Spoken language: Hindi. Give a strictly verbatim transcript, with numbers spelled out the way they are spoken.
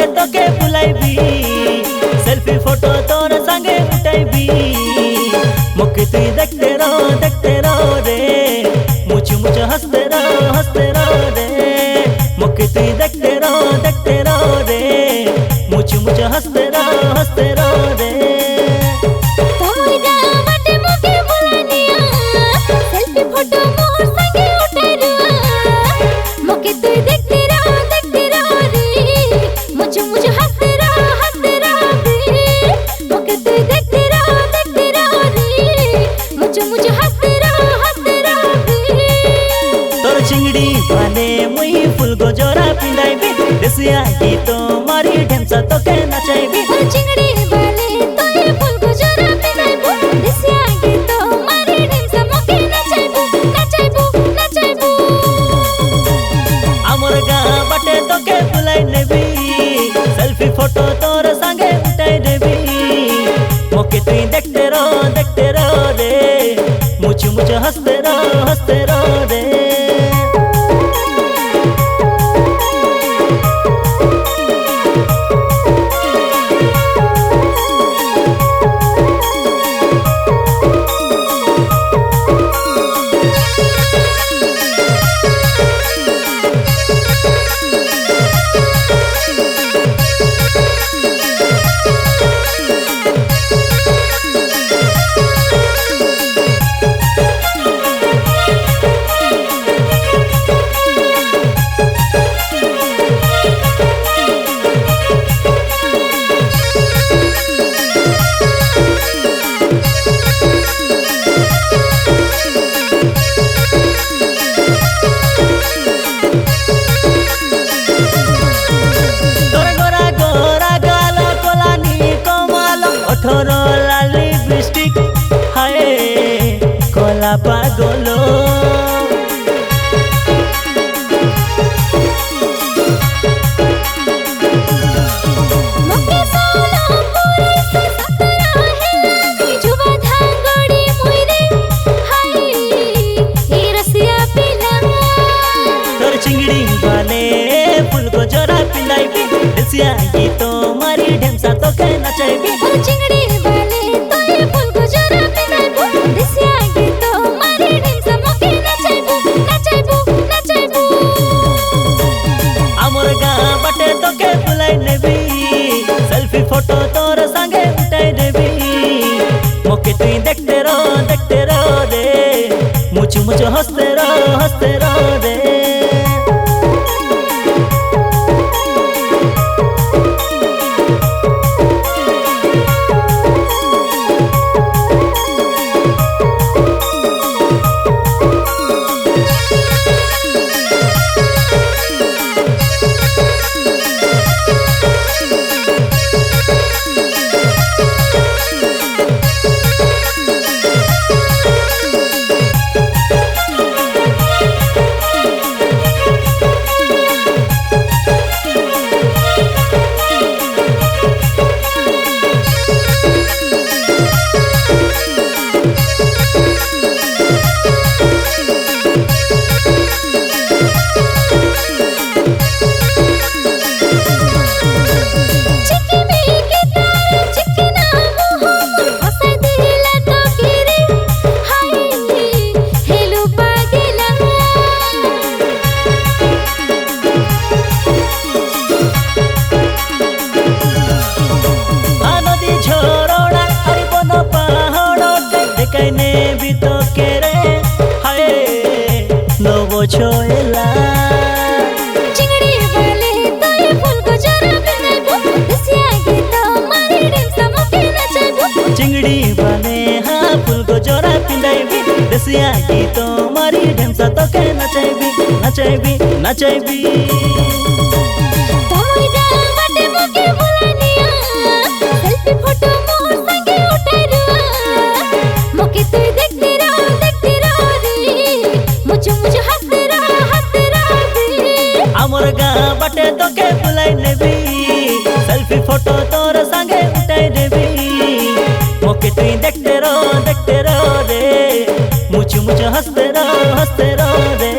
बाटे तो के बुलाइबी सेल्फी फोटो तोर संगे उठाइबी मोके तुई देखते रहो देखते रहो रे मुझ मुझ हंसते रहो हंसते रहो रे मोके तुई देखते रहो देखते रहो रे मुझ मुझ हंसते रहो हंसते रहो रे चिंगड़ी बने मुई फुल गोजरा पिंदाइबी देसिया गीत मारी ढेमसा तो के नचाइबी चिंगड़ी बने तो ये फुल गोजरा पिंदाइबो देसिया गीत मारी ढेमसा मोके नचाइबो नचाइबो नचाइबो हमर गां बाटे तो के बुलाई नेबी सेल्फी फोटो तोर संगे उठाई देबी मोके तुई देखते रहो देखते रहो रे मुझ मुझ हंसते रहो हंसते रहो रे थोरो लाली बिस्टिक हाय कोला पागलो मोके सोला पूरी से सतरा है जुवा धांगड़ी मोइरे हाय ये रसिया पिला तोर चिंगड़ी वाले फुल को जोरा पिंदाइबी देसिया गीत मारी ढेमसा तो के नचाइबी चिंगड़ी वाले तो ये फुल गोजरा पिंदाइबो देसिया गीत मारी ढेमसा मोके नचाइबो नचाइबो नचाइबो हमर गां बाटे तो के बुलाई नेबी सेल्फी फोटो तोर संगे उठाई देबी मोके तुई देखते रहो देखते रहो रे मुझ मुझ हंसते रहो हंसते रहो रे छोएला चिंगड़ी वाले तो ये फुल गोजरा पिंदाइबो देसिया गीत मारी ढेमसा मोके नचाइबो चिंगड़ी वाले हाँ फुल गोजरा पिंदाइबी देसिया गीत मारी ढेमसा तो के नचाइबी नचाइबी नचाइबी तोई गां बाटे मोके बुलानिया सेल्फी फोटो मोर संगे उठाई रुआ मोके तुई देखते रहो देखते रहो रे मुझ मुझ हंसते रहो हंसते रहो रे हमर गां बाटे तो के बुलाई नेबी सेल्फी फोटो तोर संगे उठाई देबी मोके तुई देखते रहो देखते रहो रे मुझ मुझ हंसते रहो हंसते रहो रे।